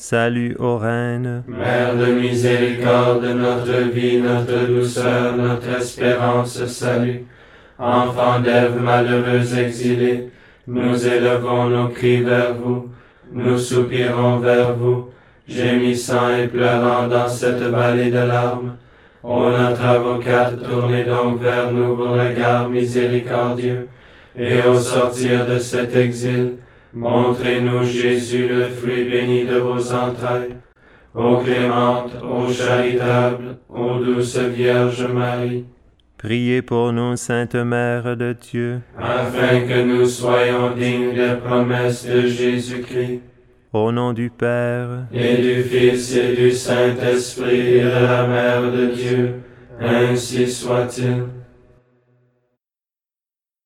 Salut, ô Reine, Mère de miséricorde, notre vie, notre douceur, notre espérance, salut. Enfant d'Ève malheureuse exilée, nous élevons nos cris vers vous, nous soupirons vers vous, gémissant et pleurant dans cette vallée de larmes. Ô notre avocate, tournez donc vers nous vos regards miséricordieux, et au sortir de cet exil, montrez-nous Jésus, le fruit béni de vos entrailles. Ô clémente, ô charitable, ô douce Vierge Marie, priez pour nous, Sainte Mère de Dieu, afin que nous soyons dignes des promesses de Jésus-Christ. au nom du Père Et du Fils et du Saint-Esprit et de la Mère de Dieu, ainsi soit-il.